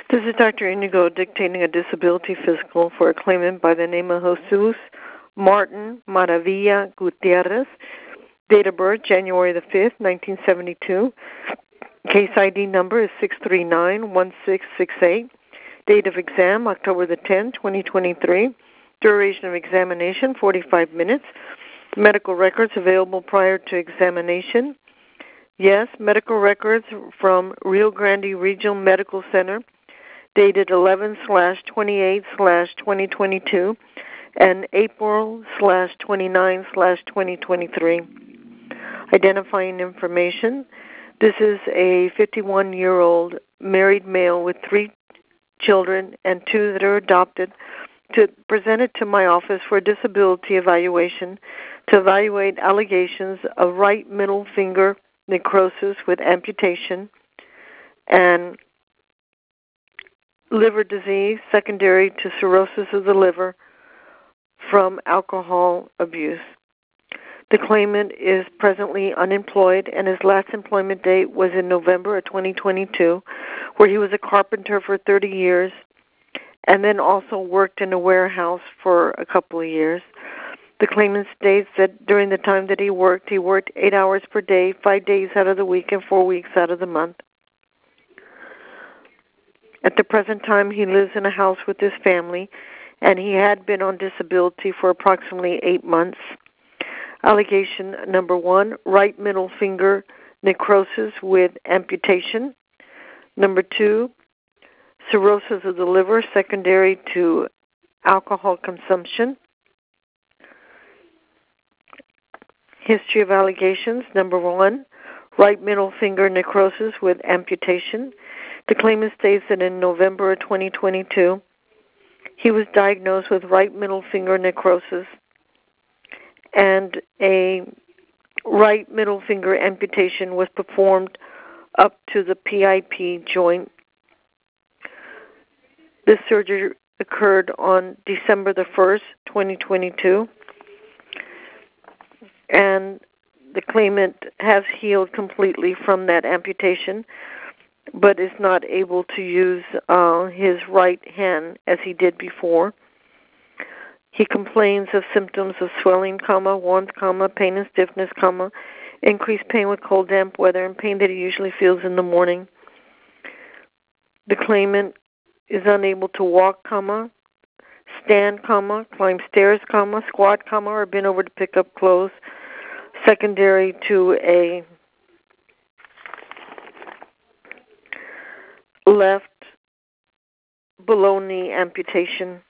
This is Dr. Inigo dictating a disability physical for a claimant by the name of Jesus Martin Maravilla Gutierrez. Date of birth, January the 5th, 1972. Case ID number is 6391668. Date of exam, October the 10th, 2023. Duration of examination, 45 minutes. Medical records available prior to examination. Yes, medical records from Rio Grande Regional Medical Center, dated 11/28/2022 and April/29/2023. Identifying information. This is a 51-year-old married male with 3 children and 2 that are adopted, presented to my office for disability evaluation to evaluate allegations of right middle finger necrosis with amputation and liver disease secondary to cirrhosis of the liver from alcohol abuse. The claimant is presently unemployed, and his last employment date was in November of 2022, where he was a carpenter for 30 years and then also worked in a warehouse for a couple of years. The claimant states that during the time that he worked 8 hours per day, 5 days out of the week, and 4 weeks out of the month. At the present time, he lives in a house with his family, and he had been on disability for approximately 8 months. Allegation number 1, right middle finger necrosis with amputation. Number 2, cirrhosis of the liver secondary to alcohol consumption. History of allegations. Number 1, right middle finger necrosis with amputation. The claimant states that in November of 2022, he was diagnosed with right middle finger necrosis, and a right middle finger amputation was performed up to the PIP joint. This surgery occurred on December the 1st, 2022, and the claimant has healed completely from that amputation, but is not able to use his right hand as he did before. He complains of symptoms of swelling, warmth, pain and stiffness, increased pain with cold, damp weather, and pain that he usually feels in the morning. The claimant is unable to walk, stand, climb stairs, squat, or bend over to pick up clothes, secondary to a left below knee amputation.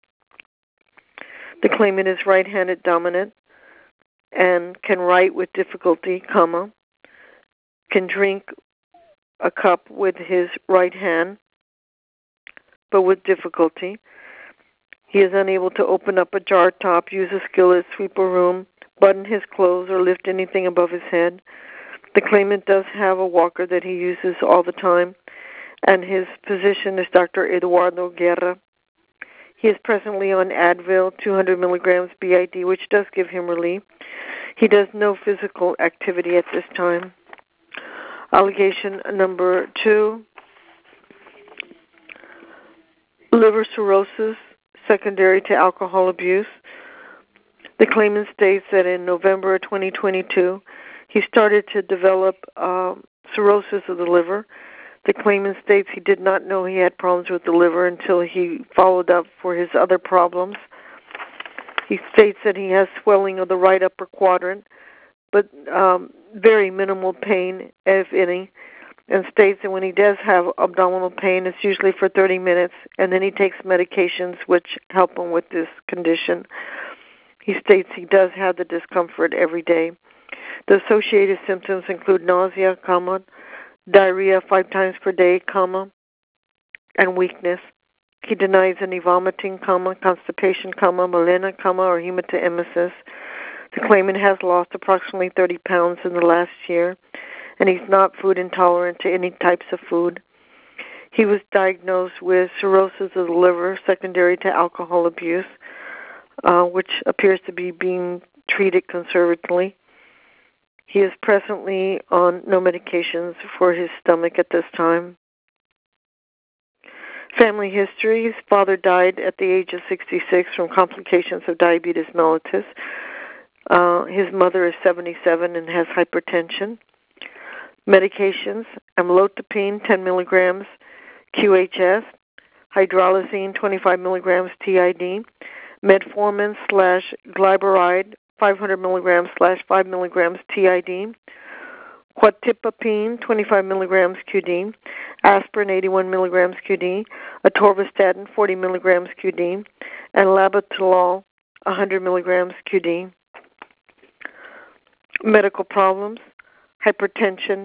The claimant is right-handed dominant and can write with difficulty, can drink a cup with his right hand, but with difficulty. He is unable to open up a jar top, use a skillet, sweep a room, button his clothes, or lift anything above his head. The claimant does have a walker that he uses all the time, and his physician is Dr. Eduardo Guerra. He is presently on Advil, 200 milligrams BID, which does give him relief. He does no physical activity at this time. Allegation number 2, liver cirrhosis secondary to alcohol abuse. The claimant states that in November of 2022, he started to develop cirrhosis of the liver. The claimant states he did not know he had problems with the liver until he followed up for his other problems. He states that he has swelling of the right upper quadrant, but very minimal pain, if any, and states that when he does have abdominal pain, it's usually for 30 minutes, and then he takes medications which help him with this condition. He states he does have the discomfort every day. The associated symptoms include nausea, diarrhea 5 times per day, and weakness. He denies any vomiting, constipation, melena, or hematemesis. The claimant has lost approximately 30 pounds in the last year, and he's not food intolerant to any types of food. He was diagnosed with cirrhosis of the liver secondary to alcohol abuse, which appears to be being treated conservatively. He is presently on no medications for his stomach at this time. Family history. His father died at the age of 66 from complications of diabetes mellitus. His mother is 77 and has hypertension. Medications, amlodipine 10 milligrams QHS, hydralazine 25 milligrams TID, metformin / glyburide 500 milligrams / 5 milligrams TID, quetiapine 25 milligrams QD, aspirin 81 milligrams QD, atorvastatin 40 milligrams QD, and labetalol 100 milligrams QD. Medical problems, hypertension,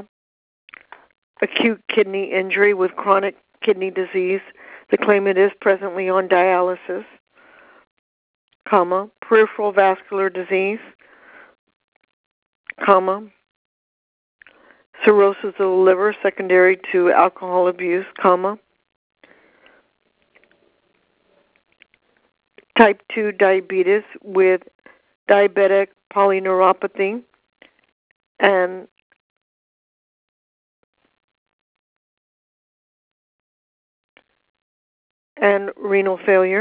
acute kidney injury with chronic kidney disease. The claimant is presently on dialysis, peripheral vascular disease, cirrhosis of the liver secondary to alcohol abuse, type 2 diabetes with diabetic polyneuropathy, and renal failure,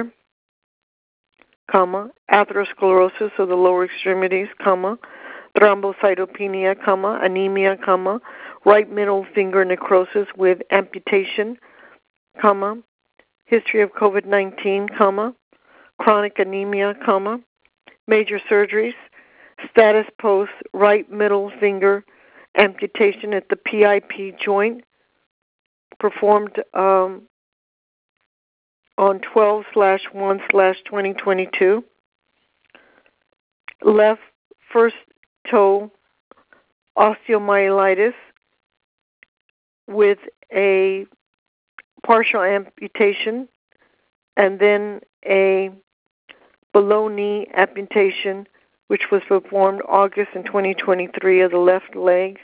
atherosclerosis of the lower extremities, thrombocytopenia, anemia, right middle finger necrosis with amputation, history of COVID-19, chronic anemia, major surgeries, status post right middle finger amputation at the PIP joint, performed on 12/1/2022. Left first toe osteomyelitis with a partial amputation, and then a below knee amputation, which was performed August in 2023 of the left leg.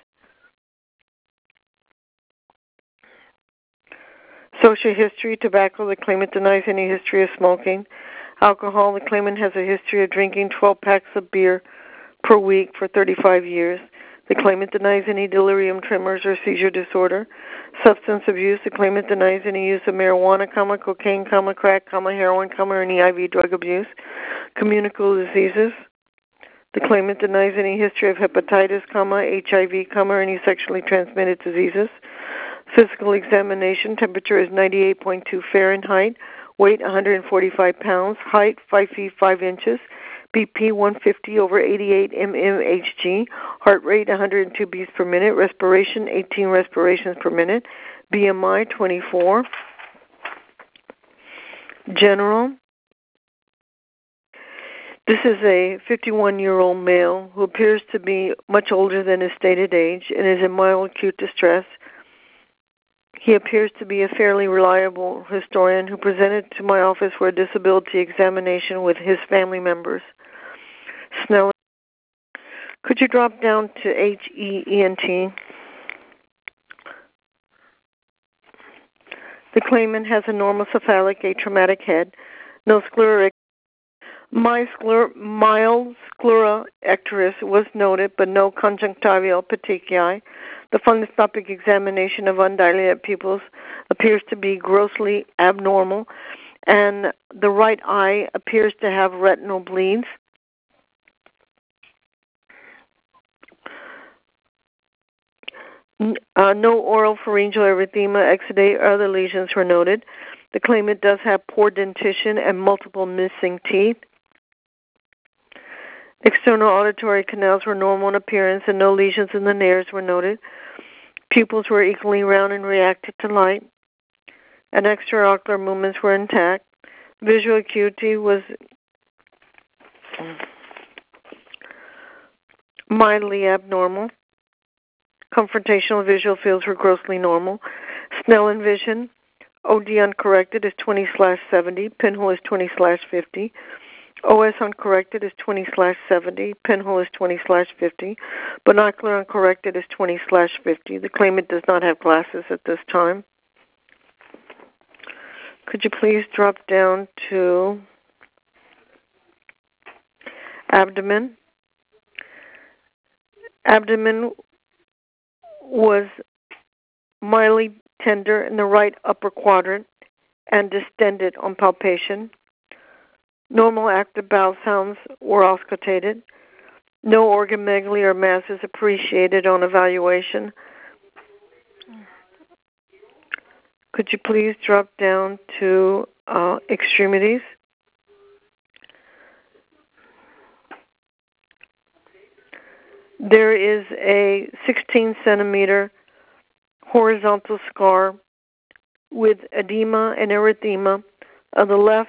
Social history, tobacco. The claimant denies any history of smoking. Alcohol. The claimant has a history of drinking 12 packs of beer per week for 35 years. The claimant denies any delirium tremors or seizure disorder. Substance abuse. The claimant denies any use of marijuana, cocaine, crack, heroin, or any IV drug abuse. Communicable diseases. The claimant denies any history of hepatitis, HIV, or any sexually transmitted diseases. Physical examination. Temperature is 98.2 Fahrenheit. Weight 145 pounds. Height 5 feet 5 inches. BP 150/88 mmHg. Heart rate 102 beats per minute. Respiration 18 respirations per minute. BMI 24. General. This is a 51-year-old male who appears to be much older than his stated age and is in mild acute distress. He appears to be a fairly reliable historian who presented to my office for a disability examination with his family members. Snelling. Could you drop down to HEENT? The claimant has a normal cephalic atraumatic head, no sclera. Mild sclera icterus was noted, but no conjunctival petechiae. The fundoscopic examination of undilated pupils appears to be grossly abnormal, and the right eye appears to have retinal bleeds. No oral pharyngeal erythema, exudate, or other lesions were noted. The claimant does have poor dentition and multiple missing teeth. External auditory canals were normal in appearance, and no lesions in the nares were noted. Pupils were equally round and reacted to light, and extraocular movements were intact. Visual acuity was mildly abnormal. Confrontational visual fields were grossly normal. Snellen vision, OD uncorrected is 20/70, pinhole is 20/50. OS uncorrected is 20/70, pinhole is 20/50. Binocular uncorrected is 20/50. The claimant does not have glasses at this time. Could you please drop down to abdomen? Abdomen was mildly tender in the right upper quadrant and distended on palpation. Normal active bowel sounds were auscultated. No organomegaly or masses appreciated on evaluation. Could you please drop down to extremities? There is a 16-centimeter horizontal scar with edema and erythema of the left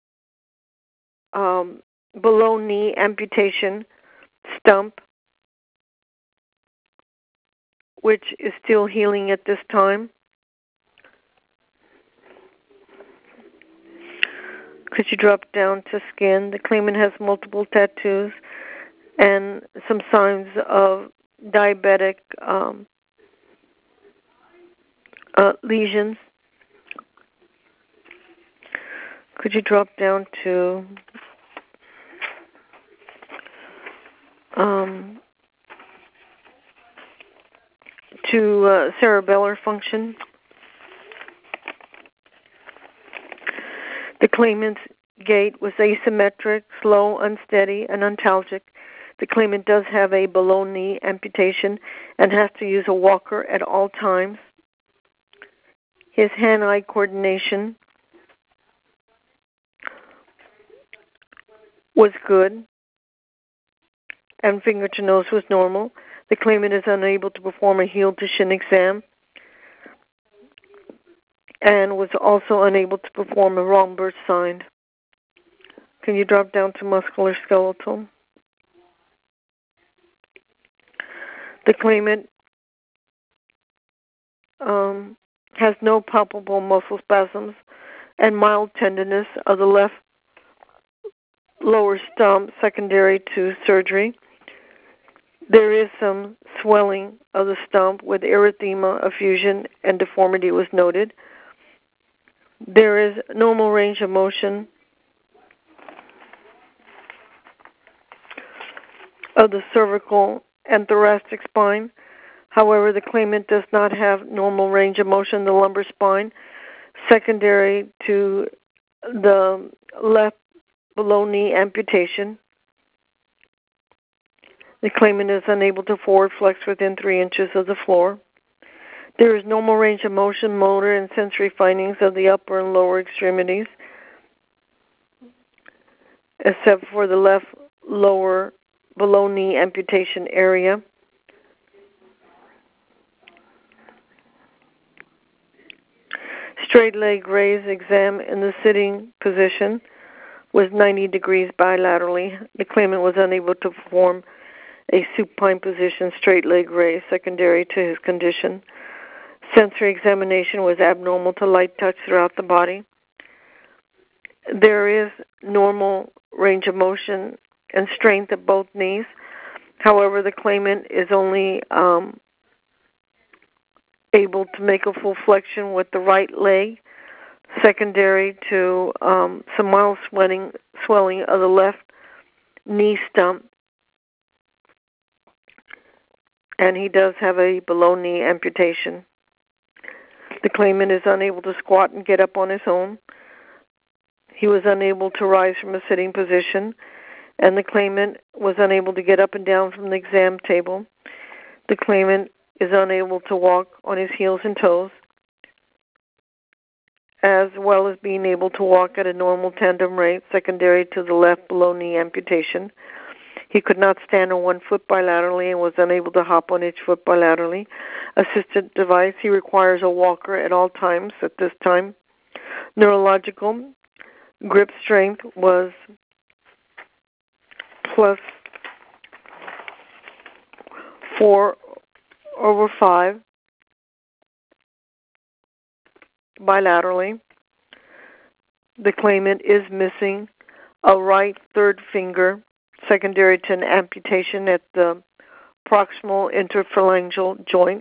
below knee amputation stump, which is still healing at this time. Could you drop down to skin? The claimant has multiple tattoos and some signs of diabetic lesions. Could you drop down to cerebellar function? The claimant's gait was asymmetric, slow, unsteady, and antalgic. The claimant does have a below-knee amputation and has to use a walker at all times. His hand-eye coordination was good, and finger to nose was normal. The claimant is unable to perform a heel-to-shin exam and was also unable to perform a Romberg sign. Can you drop down to muscular skeletal? The claimant has no palpable muscle spasms and mild tenderness of the left lower stump secondary to surgery. There is some swelling of the stump with erythema, effusion, and deformity was noted. There is normal range of motion of the cervical and thoracic spine. However, the claimant does not have normal range of motion in the lumbar spine, secondary to the left below knee amputation. The claimant is unable to forward flex within 3 inches of the floor. There is normal range of motion, motor, and sensory findings of the upper and lower extremities, except for the left lower below knee amputation area. Straight leg raise exam in the sitting position was 90 degrees bilaterally. The claimant was unable to perform a supine position straight leg raise secondary to his condition. Sensory examination was abnormal to light touch throughout the body. There is normal range of motion and strength at both knees. However, the claimant is only able to make a full flexion with the right leg, secondary to some mild swelling of the left knee stump. And he does have a below-knee amputation. The claimant is unable to squat and get up on his own. He was unable to rise from a sitting position, and the claimant was unable to get up and down from the exam table. The claimant is unable to walk on his heels and toes, as well as being able to walk at a normal tandem rate secondary to the left below-knee amputation. He could not stand on one foot bilaterally and was unable to hop on each foot bilaterally. Assisted device, he requires a walker at all times at this time. Neurological grip strength was plus 4/5 bilaterally. The claimant is missing a right third finger secondary to an amputation at the proximal interphalangeal joint.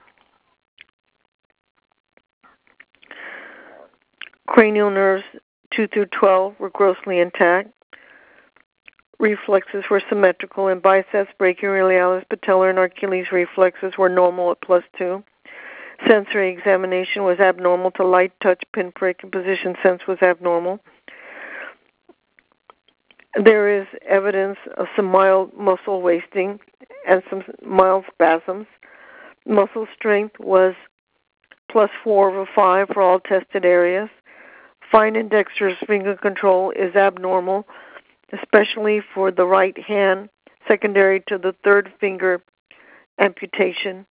Cranial nerves 2 through 12 were grossly intact. Reflexes were symmetrical, and biceps, brachioradialis, patellar, and Achilles reflexes were normal at +2. Sensory examination was abnormal to light, touch, pinprick, and position sense was abnormal. There is evidence of some mild muscle wasting and some mild spasms. Muscle strength was +4/5 for all tested areas. Fine and dexterous finger control is abnormal, especially for the right hand, secondary to the third finger amputation.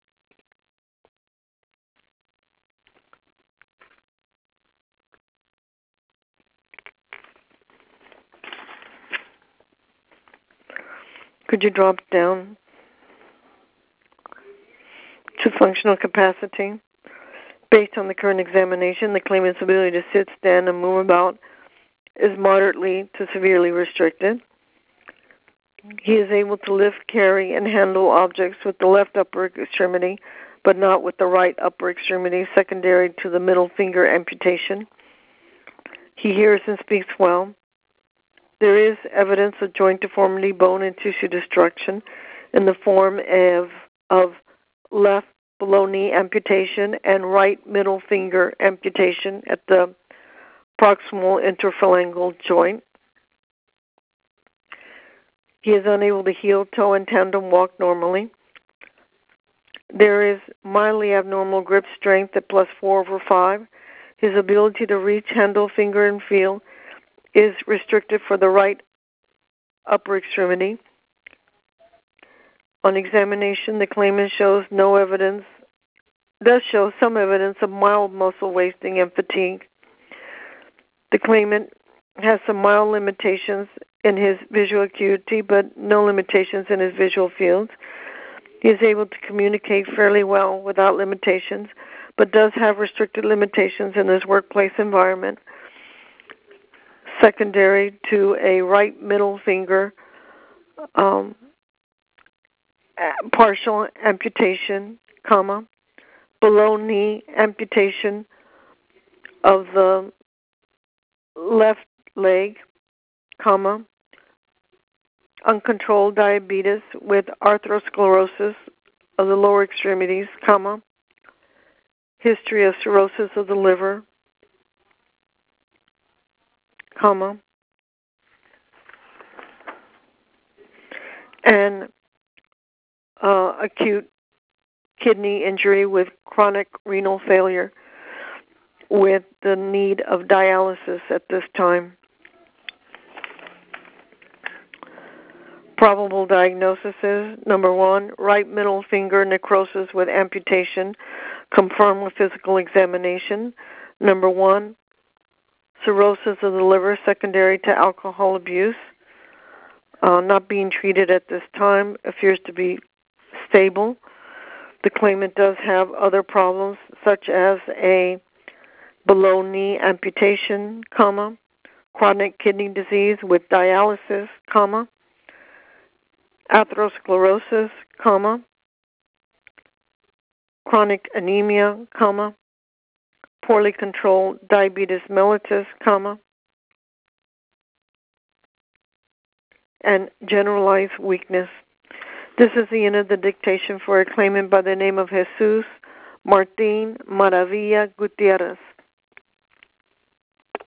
Could you drop down to functional capacity? Based on the current examination, the claimant's ability to sit, stand, and move about is moderately to severely restricted. He is able to lift, carry, and handle objects with the left upper extremity, but not with the right upper extremity, secondary to the middle finger amputation. He hears and speaks well. There is evidence of joint deformity, bone, and tissue destruction in the form of left below knee amputation and right middle finger amputation at the proximal interphalangeal joint. He is unable to heel, toe, and tandem walk normally. There is mildly abnormal grip strength at +4/5. His ability to reach, handle, finger, and feel is restricted for the right upper extremity. On examination, the claimant shows does show some evidence of mild muscle wasting and fatigue. The claimant has some mild limitations in his visual acuity, but no limitations in his visual fields. He is able to communicate fairly well without limitations, but does have restricted limitations in his workplace environment, secondary to a right middle finger partial amputation, below knee amputation of the left leg, uncontrolled diabetes with atherosclerosis of the lower extremities, history of cirrhosis of the liver, and acute kidney injury with chronic renal failure with the need of dialysis at this time. Probable diagnosis is, number 1, right middle finger necrosis with amputation, confirmed with physical examination. Number 1, cirrhosis of the liver secondary to alcohol abuse. Not being treated at this time, appears to be stable. The claimant does have other problems, such as a below knee amputation, chronic kidney disease with dialysis, atherosclerosis, chronic anemia, poorly controlled diabetes mellitus, and generalized weakness. This is the end of the dictation for a claimant by the name of Jesus Martin Maravilla Gutierrez.